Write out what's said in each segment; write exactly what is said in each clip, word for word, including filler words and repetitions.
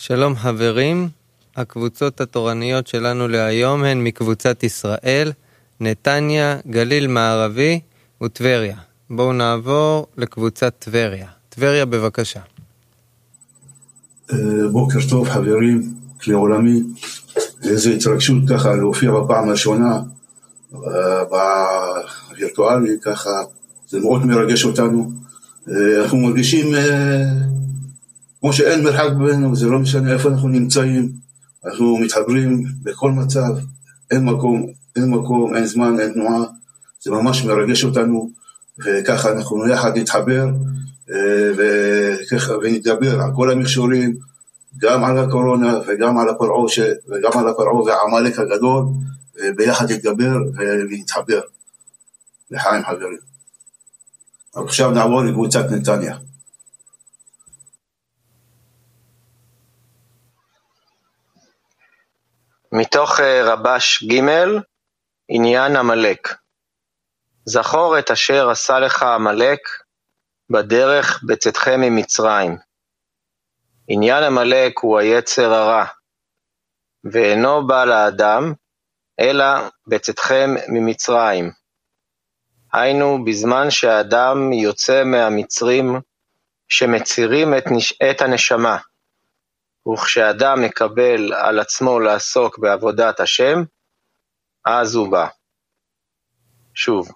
שלום חברים, הקבוצות התורניות שלנו להיום הן מקבוצת ישראל, נתניה, גליל מערבי וטבריה. בואו נעבור לקבוצת טבריה. טבריה בבקשה. בוקר טוב חברים, כלי עולמי, איזו התרגשות ככה להופיע בפעם הראשונה בווירטואלי, ככה זה מאוד מרגש אותנו. אנחנו מרגישים כמו שאין מרחק בינינו, זה לא משנה איפה אנחנו נמצאים, אנחנו מתחברים בכל מצב, אין מקום, אין מקום, אין זמן, אין תנועה, זה ממש מרגש אותנו, וככה אנחנו יחד נתחבר וככה ונתגבר על כל המכשולים, גם על הקורונה וגם על הפרעה וגם על הפרעה והעמלק הגדול, ביחד נתגבר ונתחבר. לחיים חברים. עכשיו נעבור לקבוצת נתניה. מתוך רבש ג' עניין עמלק. זכור את אשר עשה לך עמלק בדרך בצאתכם ממצרים. עניין עמלק הוא היצר הרע, ואינו בא לאדם, אלא בצאתכם ממצרים. היינו בזמן שהאדם יוצא מהמצרים שמצירים את, נש... את הנשמה, וכשאדם מקבל על עצמו לעסוק בעבודת השם, אז הוא בא. שוב,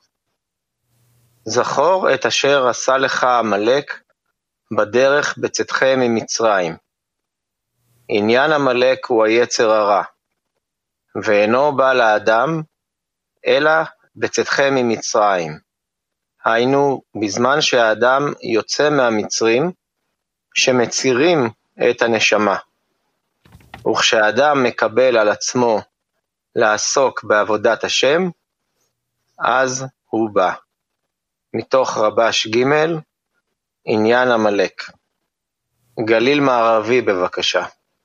זכור את אשר עשה לך עמלק בדרך בצאתכם ממצרים. עניין עמלק הוא היצר הרע, ואינו בא לאדם, אלא בצאתכם ממצרים. היינו בזמן שהאדם יוצא מהמצרים שמצירים את הנשמה, וכשאדם מקבל על עצמו לעסוק בעבודת השם, אז הוא בא. מתוך רבש ג' עניין עמלק. גליל מערבי בבקשה.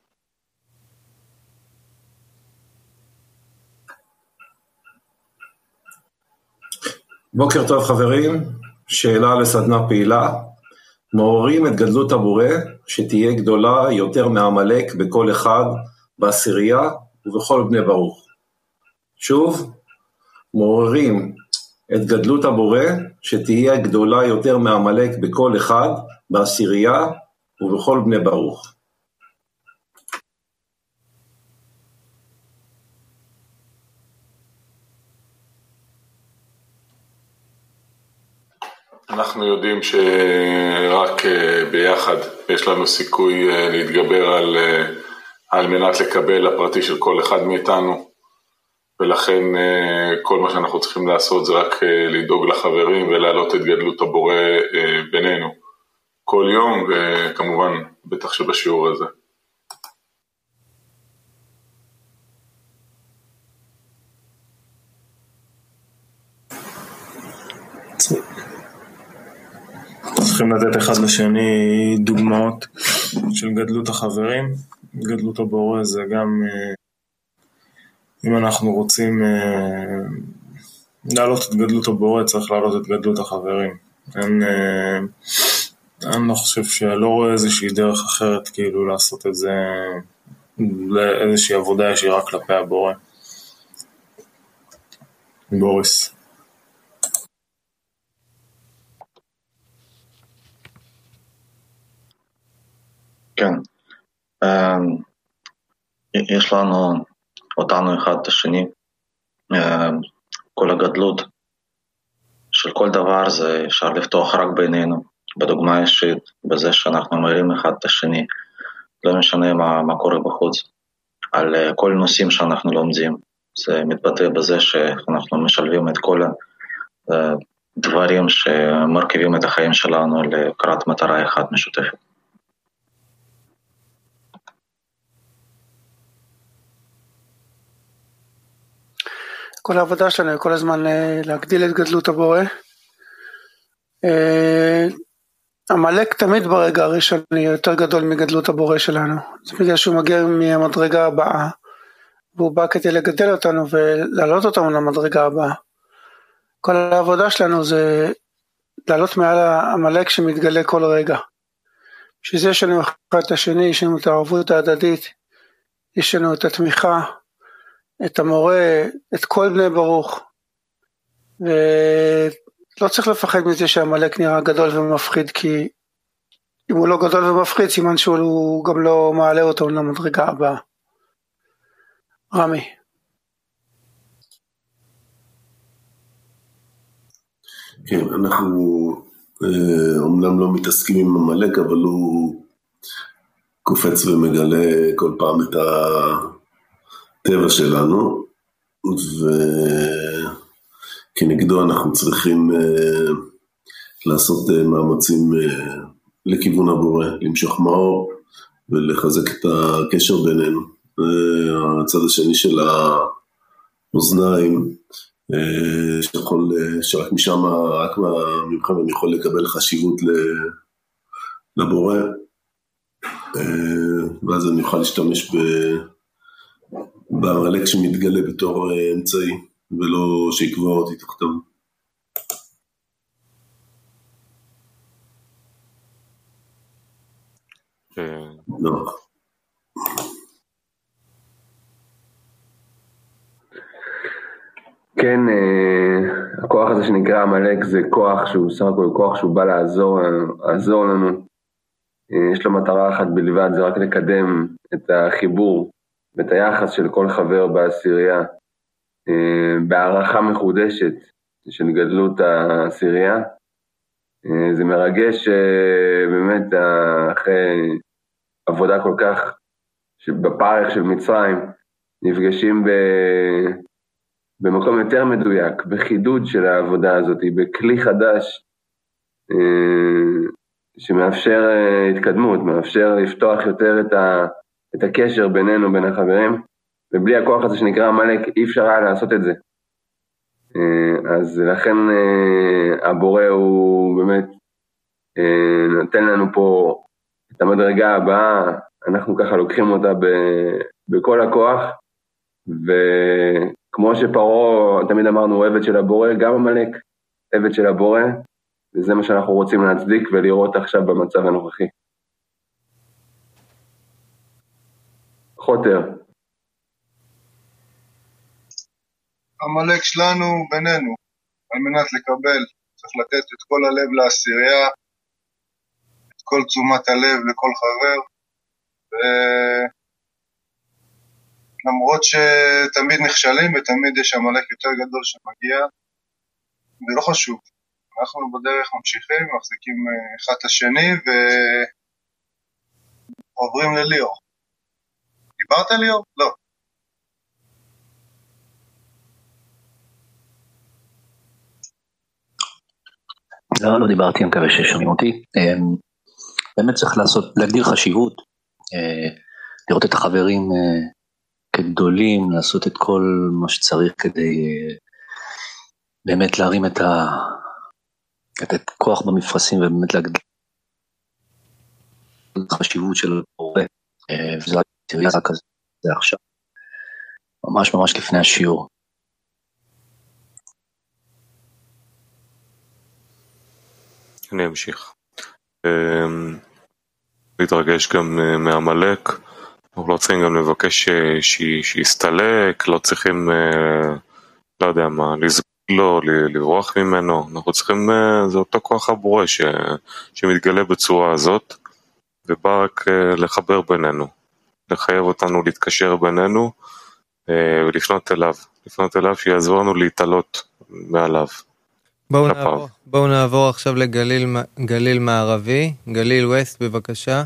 בוקר טוב חברים, שאלה לסדנה פעילה. מעוררים את גדלות הבורא שתהיה גדולה יותר מעמלק בכל אחד בעשירייה ובכל בני ברוך. שוב, מעוררים את גדלות הבורא שתהיה גדולה יותר מעמלק בכל אחד בעשירייה ובכל בני ברוך. אנחנו יודעים שרק ביחד יש לנו סיכוי להתגבר על, על מנת לקבל הפרטי של כל אחד מאיתנו, ולכן כל מה שאנחנו צריכים לעשות זה רק לדאוג לחברים ולהעלות את גדלות הבורא בינינו כל יום, וכמובן בטח שבשיעור הזה. צריכים לתת אחד לשני דוגמאות של גדלות החברים. גדלות הבורא זה גם אם אנחנו רוצים להעלות את גדלות הבורא צריך להעלות את גדלות החברים. אני, אני לא חושב שלא רואה איזושהי דרך אחרת כאילו לעשות את זה, לאיזושהי עבודה ישירה כלפי הבורא. בוריס. כן, יש לנו אותנו אחד את השני, כל הגדלות של כל דבר זה אפשר לפתוח רק בינינו, בדוגמה אישית, בזה שאנחנו מראים אחד את השני, לא משנה מה, מה קורה בחוץ, על כל נושאים שאנחנו לומדים, זה מתבטא בזה שאנחנו משלבים את כל הדברים שמרכיבים את החיים שלנו לקראת מטרה אחת משותפת. כל העבודה שלנו, כל הזמן להגדיל את גדלות הבורא. עמלק תמיד ברגע הראשון יותר גדול מגדלות הבורא שלנו. זה בגלל שהוא מגיע מהמדרגה הבאה, והוא בא כדי לגדל אותנו ולהעלות אותנו למדרגה הבאה. כל העבודה שלנו זה לעלות מעל העמלק שמתגלה כל רגע. שזה יש לנו אחד את השני, יש לנו את הערבות ההדדית, יש לנו את התמיכה, את המורה, את כל בני ברוך, ולא צריך לפחד מזה שהמלאק נראה גדול ומפחיד, כי אם הוא לא גדול ומפחיד, סימן שהוא גם לא מעלה אותו למדרגה הבאה. רמי. כן, אנחנו אומנם לא מתעסקים עם המלאק, אבל הוא קופץ ומגלה כל פעם את הטבע שלנו, וכנגדו אנחנו צריכים לעשות מאמצים לכיוון הבורא, למשוך מאור ולחזק את הקשר בינינו. הצד השני של האוזניים, שיכול, שרק משם, רק ממך אני יכול לקבל חשיבות לבורא, ואז אני אוכל להשתמש במלאק שמתגלה בתור אמצעי, ולא שיקבע אותי תחתיו. לא. כן, הכוח הזה שנקרא המלאק זה כוח שהוא סך הכל כוח שהוא בא לעזור, לעזור לנו. יש לו מטרה אחת בלבד, זה רק לקדם את החיבור ואת היחס של כל חבר בעשירייה, בהערכה מחודשת של גדלות העשירייה. זה מרגש באמת אחרי עבודה כל כך בפרך של מצרים, נפגשים ב... במקום יותר מדויק, בחידוד של העבודה הזאת, בכלי חדש שמאפשר התקדמות, מאפשר לפתוח יותר את, ה, את הקשר בינינו, בין החברים, ובלי הכוח הזה שנקרא המלאק אי אפשר היה לעשות את זה. אז לכן הבורא הוא באמת נותן לנו פה את המדרגה הבאה, אנחנו ככה לוקחים אותה ב, בכל הכוח, וכמו שפרעה תמיד אמרנו הוא עבד של הבורא, גם המלאק עבד של הבורא, וזה מה שאנחנו רוצים להצדיק ולראות עכשיו במצב הנוכחי. חוטר. המלאק שלנו בינינו, על מנת לקבל, צריך לתת את כל הלב לעשירייה, את כל תשומת הלב לכל חבר, ולמרות שתמיד נכשלים ותמיד יש המלאק יותר גדול שמגיע, זה לא חשוב. אנחנו בדרך ממשיכים, מחזיקים אחד את השני ועוברים לליאור. דיברת ליאור? לא. לא, לא דיברתי, אני מקווה ששומעים אותי. באמת צריך לעשות, להגדיר חשיבות, לראות את החברים כגדולים, לעשות את כל מה שצריך כדי באמת להרים את ה... לתת כוח במפרשים ובאמת להגדיל את החשיבות של הבורא, וזה תראי רק כזה עכשיו, ממש ממש לפני השיעור. אני אמשיך. להתרגש גם מהמלאק, אנחנו לא צריכים גם לבקש שיסתלק, לא צריכים, לא יודע מה, לא, לברוח ממנו, אנחנו צריכים, זה אותו כוח הבורא ש, שמתגלה בצורה הזאת, ובא רק לחבר בינינו, לחייב אותנו להתקשר בינינו, ולפנות אליו, לפנות אליו שיעזור לנו להתעלות מעליו. בואו נעבור, בואו נעבור עכשיו לגליל גליל מערבי, גליל ווסט בבקשה.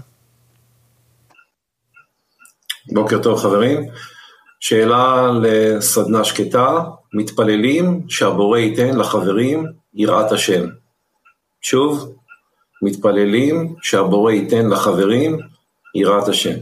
בוקר טוב חברים, שאלה לסדנה שקטה, מתפללים שהבורא ייתן לחברים יראת השם. שוב, מתפללים שהבורא ייתן לחברים יראת השם.